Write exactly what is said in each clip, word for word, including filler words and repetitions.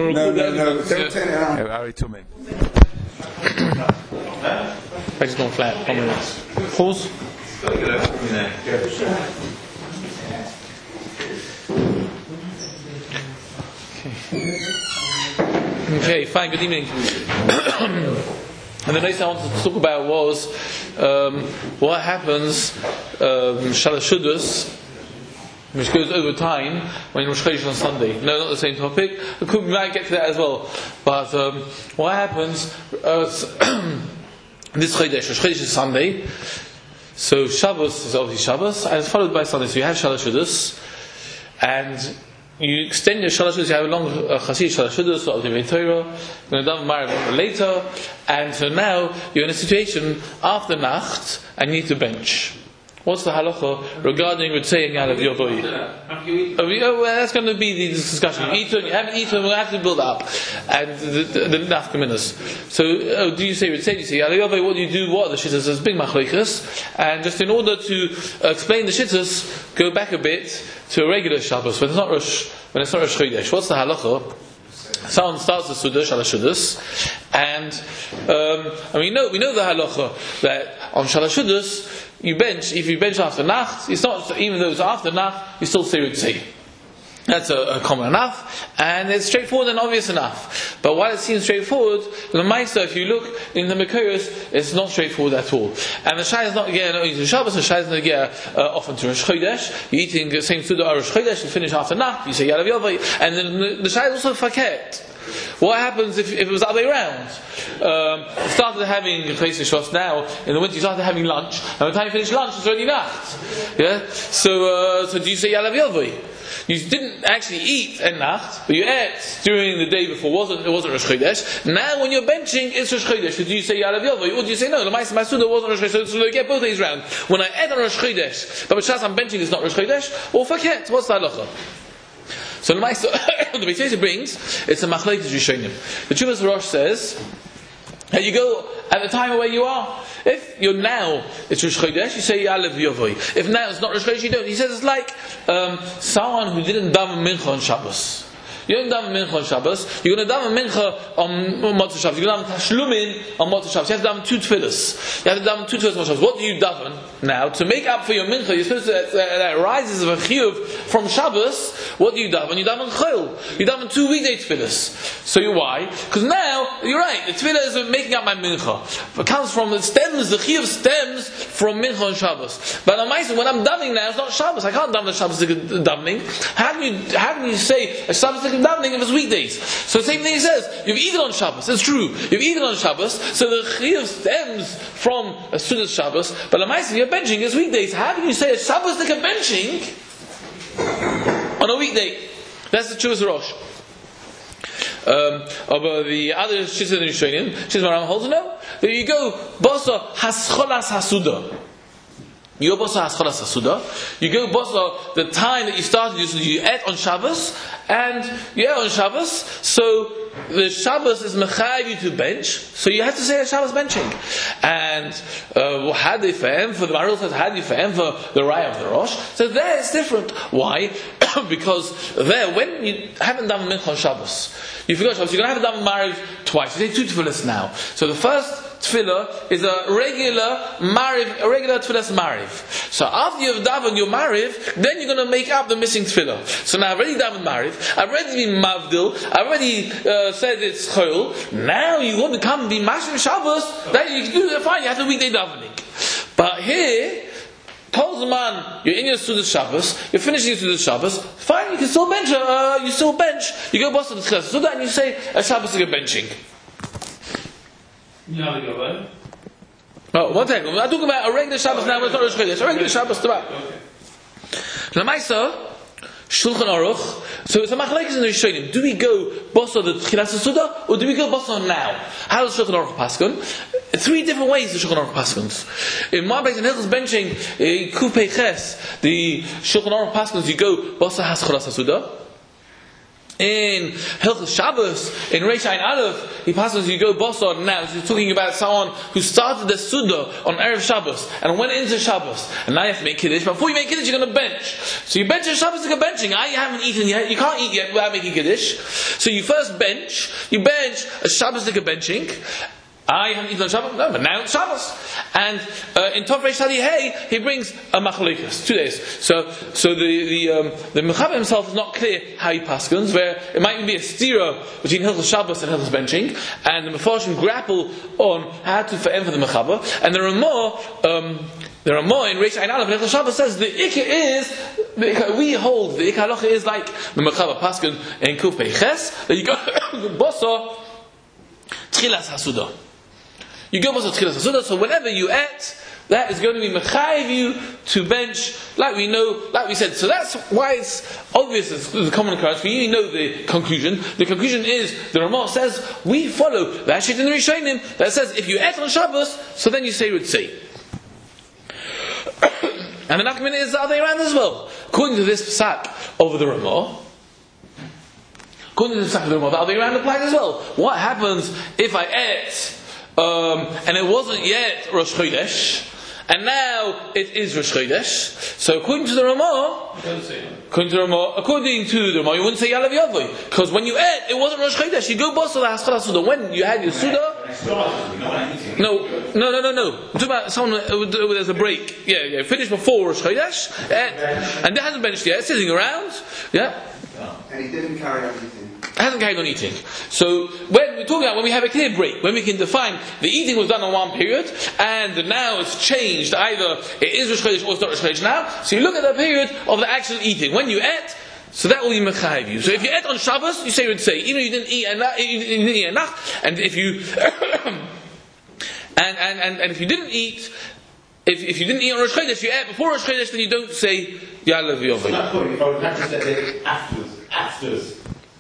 No, no, no. Don't turn it around. Harry to me. I just gone flat. One minute. Pause. Okay. Okay, fine, good evening. And the next thing I wanted to talk about was um, what happens, um, Shalashudus, which goes over time when Rosh Chodesh on Sunday. No, not the same topic. We could we might get to that as well. But um, what happens uh, this Chodesh? Rosh Chodesh is Sunday, so Shabbos is obviously Shabbos, and it's followed by Sunday. So you have Shalashudus, and you extend your Shalashudus. You have a long uh, Chasid Shalashudus or the Torah. You're going to daven later, and so now you're in a situation after Nacht, and you need to bench. What's the halacha regarding Ritzei and Yalav Yovoi? Oh, well, that's going to be the discussion. You eat it, you haven't eaten, we'll have to build up. And the, the, the nafkaminas. So, oh, do you say Ritzei? Do you say Yalav Yovoi? What do you do? What are the shittas? There's big machlokes. And just in order to uh, explain the shittas, go back a bit to a regular Shabbos, when it's not Rosh, when it's not Rosh Chodesh. What's the halacha? Someone starts the Sudah, Shalashudus, and um, and we know we know the halacha that on Shalashudus you bench. If you bench after Nacht, it's not even though it's after Nacht, you still say Ritzei. That's a, a common enough, and it's straightforward and obvious enough. But while it seems straightforward, the Meister, if you look in the Mekoros, it's not straightforward at all. And the Shai is not getting only to Shabbos, the Shai is not getting uh, often to Rosh Chodesh. You're eating the same Sudah Rosh Chodesh, you finish after Nacht, you say Yalav Yovoi, and then the, the Shai is also Faket. What happens if, if it was the other way around? Um, you started having Chayes Shos now, in the winter you started having lunch, and by the time you finish lunch, it's already Nacht. Yeah? So, uh, so do you say Yalav Yovoi? You didn't actually eat at Nacht, but you ate during the day before. It wasn't, it wasn't Rosh Chodesh. Now when you're benching, it's Rosh Chodesh. So do you say Yalav Yovoi? Or do you say no, the Ma'aseh Masuda wasn't Rosh Chodesh, so you get both days round. When I ate on Rosh Chodesh, but B'Shas I'm benching, it's not Rosh Chodesh, or Faket, what's the halacha? So the Ma'aseh, the Beit Yosef brings, it's a Machlokes Rishonim. The Tshuvas Rosh says, that you go at the time of where you are. If you're now, it's Rosh Chodesh, you say Yalav Yovoi. If now it's not Rosh Chodesh, you don't. He says it's like um, someone who didn't daven Mincha on Shabbos. You don't daven Mincha on Shabbos. You're going to daven Mincha on Motzei Shabbos. You're going to daven Tashlumin on Motzei Shabbos. You have to daven two tefillas. You have to daven two tefillas on Shabbos. What do you daven now to make up for your Mincha? You're supposed to uh, that rises of a chiyuv from Shabbos. What do you daven? You daven Chol. You daven two weekday tefillas. So you why? Because now you're right. The tefillah is making up my Mincha. It comes from it stems. The chiyuv stems from Mincha on Shabbos. But on my side, when I'm davening now, it's not Shabbos. I can't daven the Shabbos davening. How can you how can you say a Shabbos davening if it's weekdays? So the same thing he says, you've eaten on Shabbos, it's true, you've eaten on Shabbos, so the chiyuv stems from a Sudas Shabbos, but the Ma'aseh you're benching is weekdays. How can you say a Shabbos like a benching on a weekday? That's the Tshuvas Rosh. Um, but the other Shittas in the Rishonim, Shittas Maram holds no. There you go, Bosa Hascholas Hasuda. You go bosa hascholas hasuda. You go bosa the time that you started. You, you ate on Shabbos, and you ate on Shabbos. So the Shabbos is mechayiv you to bench. So you have to say a Shabbos benching. And uh, hadi fe'em for the Maral says hadi fe'em for the Raya of the Rosh. So there it's different. Why? Because there when you haven't done mincha on Shabbos, you forgot Shabbos. You're going to have to daven Mariv twice. You say two tefillahs now. So the first tefillah is a regular mariv, a regular tefillah's mariv. So after you've davened your mariv, then you're going to make up the missing tefillah. So now I've already davened mariv, I've already been mavdil, I've already uh, said it's chol. Now you want to come and be mashing Shabbos, then you can do it fine, you have the weekday davening. But here, Kol Zman, you're in your Sudas Shabbos, you're finishing your Sudas Shabbos, fine, you can still bench, uh, you still bench, you go boss to the Tchilas Sudah and you say a Shabbos is a benching. Oh, one second. I'm talking about a regular Shabbos now, it's not Rosh Chodesh. A regular Shabbos tomorrow. The Ma'aseh, Shulchan Aruch. So it's a machlokes in the Rishonim. Do we go bosa the Tchilas Sudah or do we go bosa now? How does Shulchan Aruch paskun? Three different ways the Shulchan Aruch paskuns. In my base in Hilchos benching, in Kufei Ches, the Shulchan Aruch paskuns, you go bosa hascholas hasudah. In Hilchos Shabbos, in Reish Ayin Aleph, he passes, you go Bosor now, he's talking about someone who started the Suda on Erev Shabbos, and went into Shabbos, and now you have to make Kiddush, but before you make Kiddush, you're going to bench. So you bench on Shabbos like a benching, ah, you haven't eaten yet, you can't eat yet without making Kiddush. So you first bench, you bench a Shabbos like a benching, I haven't eaten on Shabbos, no, but now it's Shabbos. And uh, in Tov Reish Tali Hey, he brings a machalikas, two days. So, so the the um, the Mechaber himself is not clear how he paskins, where it might even be a stira between Hilchos Shabbos and Hilchos benching, and the Mefarshim grapple on how to forever the Mechaber. And there are more. Um, there are more in Reish Ayin Aleph. Hilchos Shabbos says the ikka is the ikka, we hold the ikka halacha is like the Mechaber paskin in Kuf Pei Ches that you go boso tchilas hasudah. You go also tchilas hasudah, so whenever you ate, that is going to be mechayiv you to bench, like we know, like we said. So that's why it's obvious, it's the common occurrence. We know the conclusion. The conclusion is, the Ramah says, we follow the Hashit in the Rishonim that says, if you ate on Shabbos, so then you say Ritzei. And the Nachman is the other way around as well. According to this psak over the Ramah, according to the psak of the Ramah, the other way around applies as well. What happens if I ate Um, and it wasn't yet Rosh Chodesh, and now it is Rosh Chodesh? So according to the Ramah, according to the Ramah, according to the Ramah, you wouldn't say Yalav Yavoy, because when you ate, it wasn't Rosh Chodesh. You go boss of the Haskala Suda. When you had your Suda, no, no, no, no, no. I'm talking about someone with, there's a break. Yeah, yeah. Finished before Rosh Chodesh, ate, and there hasn't benched yet, sitting around. Yeah, and he didn't carry on eating. Hasn't carried on eating. So when we're talking about when we have a clear break, when we can define the eating was done on one period, and now it's changed. Either it is Rosh Chodesh or it's not Rosh Chodesh now. So you look at the period of the actual eating. When you ate, so that will be mechayiv you. So if you ate on Shabbos, you say you would say, even if you didn't eat enough, you didn't eat enough, and if you and, and, and, and if you didn't eat. If, if you didn't eat on Rosh Chodesh, you ate before Rosh Chodesh, then you don't say Ya'alav Yavoy. So that's what if I would have to say afterwards, afterwards.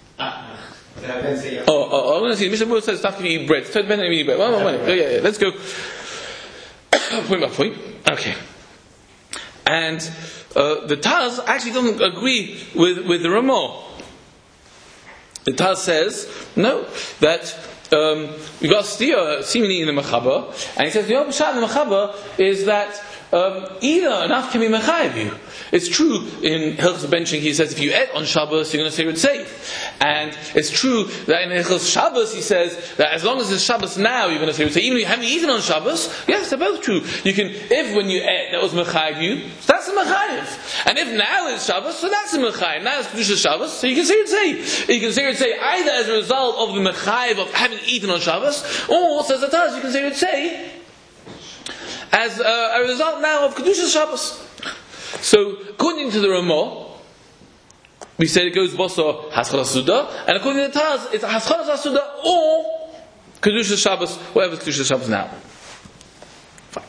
Oh, oh, I want to see. Mister Moore says stuff can eat bread. So depending on eat bread. Well, well, well, yeah, yeah, let's go point by point. Okay. And uh, the Taz actually doesn't agree with, with the Ramah. The Taz says no, that um, we got Stiyah seemingly in the Mechaber, and he says the other shot in the Mechaber is that um, either enough can be mechayiv you. It's true in Hilchos benching. He says if you ate on Shabbos, you're going to say Ritzei. And it's true that in Hilchos Shabbos he says that as long as it's Shabbos now, you're going to say Ritzei. Even if you haven't eaten on Shabbos, yes, they're both true. You can, if when you ate that was mechayiv you, so that's a mechayiv. And if now it's Shabbos, so that's a mechayiv. Now it's Kedusha Shabbos, so you can say Ritzei. You can say Ritzei either as a result of the mechayiv of having eaten on Shabbos, or says the Taz, you can say Ritzei as uh, a result now of Kedusha Shabbos. So, according to the Ramah, we said it goes Boso Haskalas Suda, and according to the Taz, it's Haskalas Suda or Kedusha Shabbos, whatever Kedusha Shabbos now. Fine.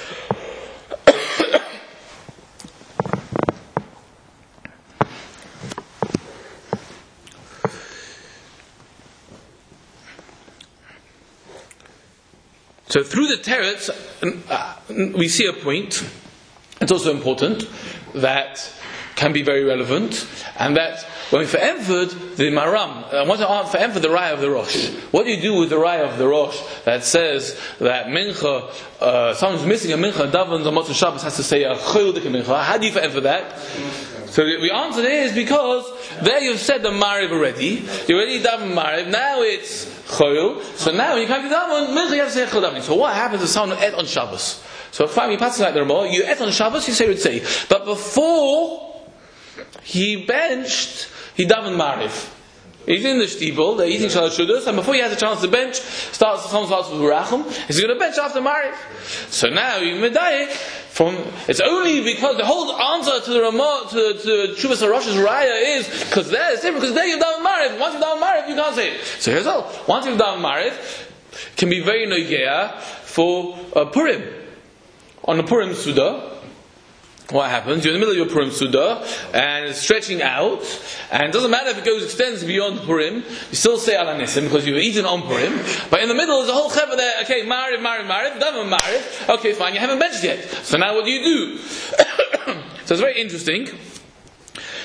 So, through the Teretz, uh, we see a point. It's also important that can be very relevant, and that when we forever the maram, I want to forever the raya of the Rosh. What do you do with the raya of the Rosh that says that mincha, uh, someone's missing a mincha, davens on Motzei Shabbos has to say a cholik mincha? How do you forever that? So the answer is because there you've said the mariv already. You already daven mariv. Now it's choil. So now when you come to daven mincha, you have to say chol davening. So what happens if someone ate on Shabbos? So if you pass like the Ramah, you ate on Shabbos, you say Ritzei. But before he benched, he davened Mariv. He's in the shtibel, they're eating Shalosh Shudos, and before he has a chance to bench, starts someone starts with Racham, he's going to bench after Mariv. So now you medayik from it's only because the whole answer to the Ramah to to Shuvas HaRosh's raya is because there it's different because there you daven Mariv. Once you daven Mariv, you can't say it. So here's all. Once you've daven Mariv, can be very nogeah for uh, Purim. On the Purim Suda, what happens? You're in the middle of your Purim Suda, and it's stretching out, and it doesn't matter if it goes extends beyond Purim, you still say Al HaNisim, because you've eaten on Purim, but in the middle there's a whole chevah there, okay, Mariv, Mariv, Mariv, Daven Mariv, okay, fine, you haven't benched yet. So now what do you do? So it's very interesting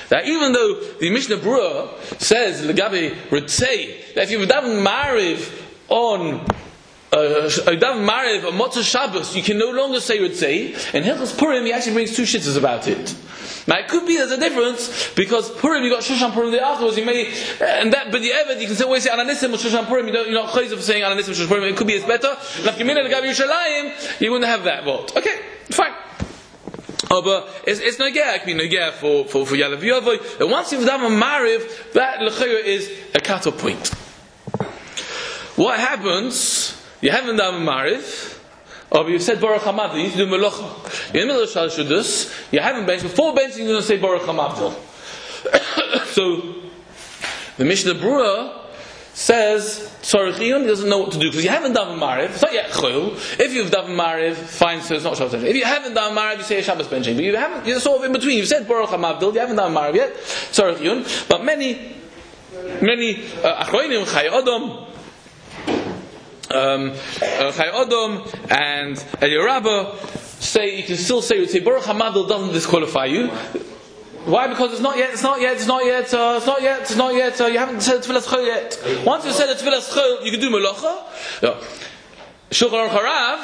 that even though the Mishnah Berurah says Legabe Ritzei that if you daven Mariv on Uh, Daven Mariv on Motzei Shabbos, you can no longer say Ritzei. In Hilchos Purim, he actually brings two shittas about it. Now, it could be there's a difference because Purim, you got Shushan Purim the day afterwards. You may, and that, but the Eved, you can say always say Ananissim or Shushan Purim. You don't, you're not chayz of saying Ananissim or Shushan Purim. It could be it's better. Like Yeminah Legabe Yerushalayim, you wouldn't have that vote. Okay, fine. Oh, but it's, it's Nogea. It can be Nogea for for for Yalav Yovoy. And once you've done a Mariv, that L'chayah is a cut-off point. What happens? You haven't done a Mariv, or you've said Baruch HaMavdil, you need to do Melacha. You're in the middle of Shal Shudas, you haven't benched, before benching you're going to say Baruch HaMavdil. So, the Mishnah Berurah says, Tzarech Iyun, he doesn't know what to do, because you haven't done a Mariv, it's not yet Chol. If you've done a Mariv, fine, so it's not Shabbos benching. If you haven't done a Mariv, you say a Shabbos benching. But you haven't, you're sort of in between, you've said Baruch HaMavdil, you haven't done a Mariv yet, Tzarech Iyun, but many, many, Achroinim, Chai Odom, Um, uh, Chai Odom and Eliyah Rabbah say you can still say say Baruch HaMavdil doesn't disqualify you. Why? Because it's not yet. It's not yet. It's not yet. Uh, it's not yet. It's not yet. Uh, you haven't said Tfilas Chol yet. Once you said the Tfilas Chol, you can do Melacha. Yeah. Shulchan Aruch Harav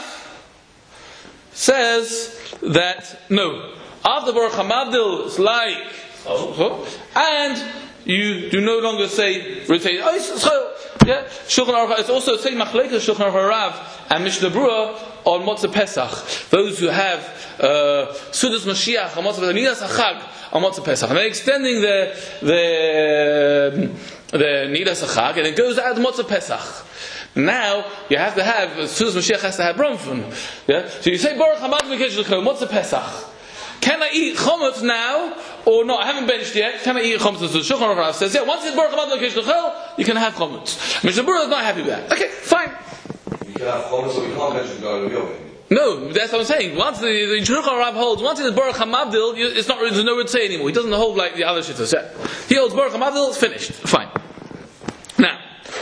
says that no. After Baruch HaMavdil, it's like and you do no longer say Ritzei. Oh, it's Chol. Yeah, Shulchan Aruch. It's also saying Machlekes Shulchan Aruch Harav and Mishnah Berurah on Motzei Pesach. Those who have uh, Sudas Mashiach on Motzei Pesach, Nidas Achag on Motzei Pesach, and they're extending the the the Nidas Achag, and it goes out Motzei Pesach. Now you have to have Sudas Mashiach has to have Bromfun. Yeah, so you say Baruch HaMavdil Motzei Pesach. Can I eat chometz now or not? I haven't benched yet. Can I eat chometz? So Shulchan Aruch says, yeah, once it's Baruch HaMavdil Kesh L'chel, you can have chometz. Mishnah Berurah is not happy with that. Okay, fine. You can have chometz, but you can't mention Garlic Yovel. No, that's what I'm saying. Once the, the Shulchan Aruch holds, once it's Baruch HaMavdil, it's not, there's no Ritzei anymore. He doesn't hold like the other shittas. He holds Baruch HaMavdil, it's finished. Fine. Now,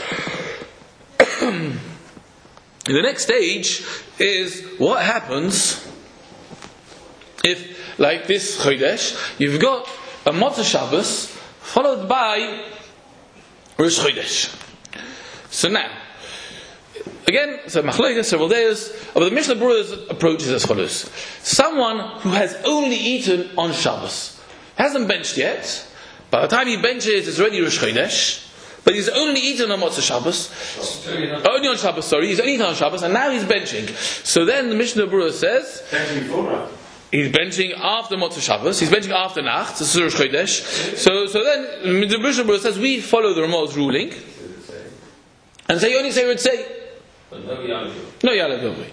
the next stage is what happens if, like this Chodesh, you've got a Motzei Shabbos followed by Rosh Chodesh. So now, again, so Machlokes, several days, but the Mishnah Berurah's approach is as follows: someone who has only eaten on Shabbos, hasn't benched yet. By the time he benches, it's already Rosh Chodesh. But he's only eaten on Motzei Shabbos, only on Shabbos. Sorry, he's only eaten on Shabbos, and now he's benching. So then the Mishnah Berurah says. He's benching after Motzei Shabbos. He's benching after Nacht. This is Rosh Chodesh. So, so then the Mishnah Berurah says we follow the Ramah's ruling and say you only say Ritzei. No Yalav. No Yalav.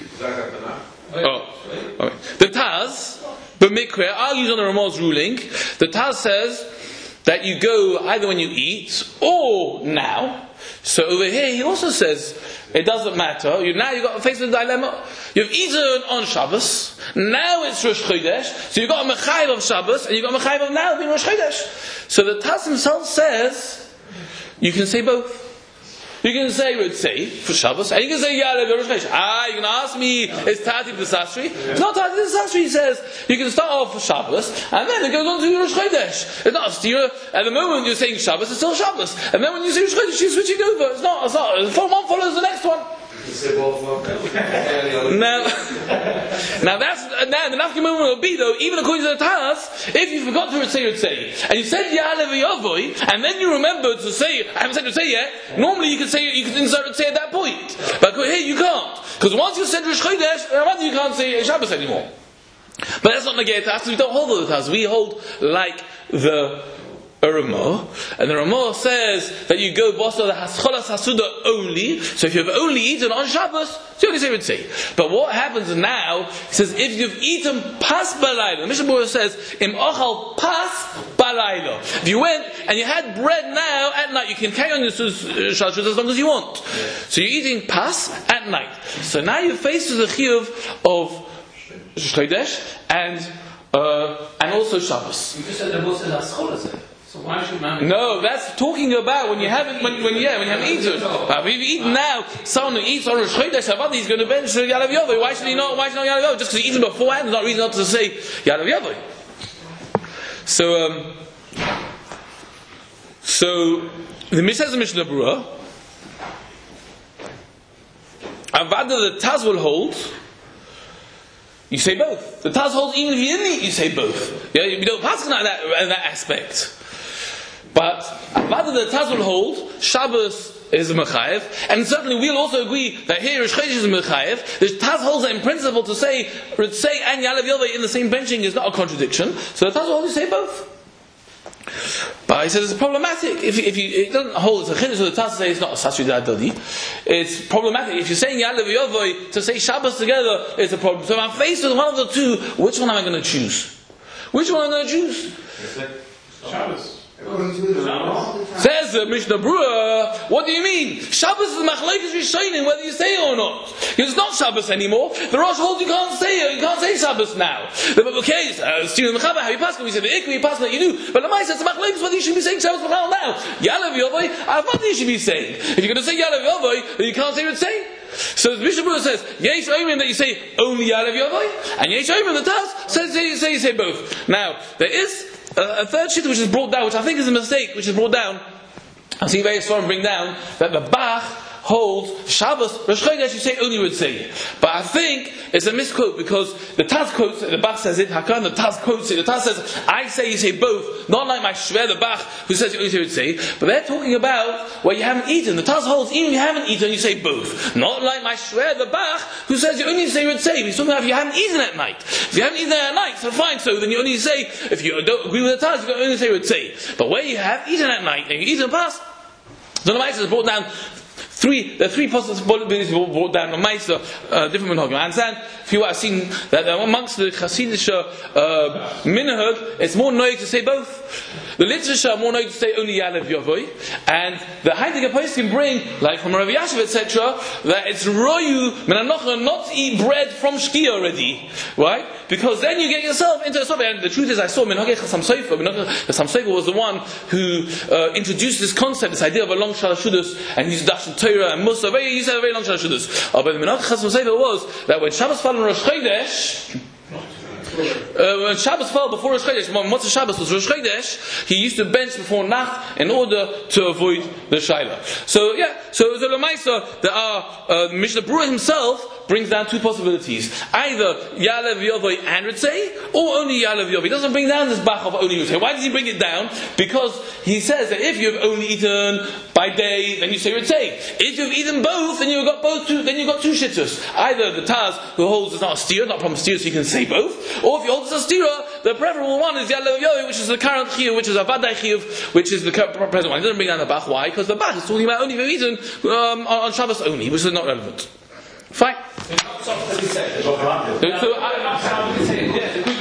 Oh, okay. The Taz, B'Mikveh, argues on the Ramah's ruling. The Taz says that you go either when you eat or now. So over here he also says it doesn't matter. You now you've got faced with a dilemma. You've eaten on Shabbos. Now it's Rosh Chodesh. So you've got a Mechayiv of Shabbos and you've got a Mechayiv of now being Rosh Chodesh. So the Taz himself says you can say both. You can say Ritzei for Shabbos, and you can say Yalav Rosh Chodesh. Ah, you can ask me, is Tativ the Sasri? It's not Tativ the Sasri. He says you can start off for Shabbos, and then it goes on to Rosh Chodesh. It's not a steer. At the moment you're saying Shabbos, it's still Shabbos, and then when you say Rosh Chodesh, you're switching over. It's not. It's not. One follows the next one. Now, now that's now the nafka moment will be though. Even according to the Taz, if you forgot to Ritzei Ritzei and you said Ya'alev Yavoy, and then you remember to say I haven't said Ritzei yet. Normally you could say you could insert Ritzei at that point, but here you can't because once you said Rosh Chodesh, you can't say Shabbos anymore. But that's not negate Taz. We don't hold the Taz. We hold like the Ramah, and the Ramah says that you go bossa the hascholas hasuda only. So if you've only eaten on Shabbos, you only say Ritzei. But what happens now? He says if you've eaten pas balayla, the Mishnah Berurah says im ochal pas balayla. If you went and you had bread now at night, you can carry on your shalosh as long as you want. So you're eating pas at night. So now you're faced with the chiyuv of Chodesh and uh, and also Shabbos. You just said the bossa the hascholas. So why should man? No, that's talking about when you haven't, when, when yeah, when you haven't eaten. But if you eat now, someone who eats on Rosh Chodesh Shabbat, he's going to bench Yalav Yavoy. Why should he not? Why should he not Yalav Yavoy? Just because he eaten beforehand, there's not reason not to say Yalav Yavoy. So, um, So the Mishnah says in Mishnah Berurah, Avada the Taz will hold. You say both. The Taz holds even if you didn't eat, you say both. Yeah, you don't pass like that in that aspect. But Avada the Taz will hold. Shabbos is a mechayev, and certainly we'll also agree that here Rosh Chodesh is a mechayev. The Taz holds that in principle to say Ritzei and Ya'alev Yovei in the same benching is not a contradiction. So the Taz will always say both. But he says it's problematic if you, if you it doesn't hold it's a chiddush, so the Taz say it's not a sasri dadi. It's problematic if you're saying Ya'alev Yovei to say Shabbos together. It's a problem. So I'm faced with one of the two. Which one am I going to choose? Which one am I going to choose? Shabbos. Says the Mishnah Berurah, what do you mean? Shabbos is machlokes rishonim whether you say it or not. Because it's not Shabbos anymore. The Rosh holds you can't say it. You can't say Shabbos now. The okay, Stephen Mechaber, how you pass? We say the Ikvi, you pass that you do. But the Ma'aseh says machlokes whether you should be saying Shabbos Machal now. Ya'alev Yovei, Avada you should be saying. If you're going to say Ya'alev Yovei, then you can't say Ritzei. So the Mishnah Berurah says Yesh Omrim that you say only Ya'alev Yovei, and Yesh Omrim the Taz says you say you say both. Now there is Uh, a third shit which is brought down, which I think is a mistake, which is brought down. I see very strong bring down that the Bach holds Shabbos Rosh Chodesh you say only would say, but I think it's a misquote because the Taz quotes it, the Bach says it, Hakan the Taz quotes it. The Taz says I say you say both, not like my Shver the Bach who says you only say would say, but they're talking about where you haven't eaten. The Taz holds even if you haven't eaten you say both, not like my Shver the Bach who says you only say would say. He's talking about if you haven't eaten at night. If you haven't eaten at night, so fine. So then you only say if you don't agree with the Taz, you only say would say. But where you have eaten at night and you eat in the past, so the Ma'aseh is brought down. Three, there are three possibilities brought down on Ma'aseh, uh, different minhagim. I understand if you have seen that amongst the Hasidic uh, minhag, it's more noig to say both. The literature are more noig to say only Ya'alev Yovei, and the Heidegger Post can bring, like from Rav Yashiv, et cetera, that it's royu menanocha not to eat bread from shkia already, right? Because then you get yourself into a sober. And the truth is, I saw Minhagei Chassam Sofer. Chassam Sofer was the one who uh, introduced this concept, this idea of a long Shalosh Shudos, and he used Dash and Torah and Musa. Very, he used to have a very long Shalosh Shudos. Uh, but the Minhagei Chassam Sofer was that when Shabbos fell on Rosh Chodesh, Uh, when Shabbos fell before Rosh Chodesh, when Motzei Shabbos was Rosh Chodesh, he used to bench before Nacht in order to avoid the Shaila. So yeah, so the Lamaisa, there are uh, Mishnah Berurah himself brings down two possibilities: either Ya'alev Yovei and Ritzei, or only Ya'alev Yovei. He doesn't bring down this Bach of only Ritzei. Why does he bring it down? Because he says that if you've only eaten by day, then you say Ritzei. If you've eaten both, then you've got both two. Then you've got two shittus. Either the Taz who holds it's not a steer, not a proper steer, so you can say both. Or if you hold it's a stira, the preferable one is Ya'alev Yovei, which is the current chiyuv, which is a vadai chiyuv, which is the present one. He doesn't bring down the Bach. Why? Because the Bach is talking about only if eaten um, on, on Shabbos only, which is not relevant. Fine. So, I,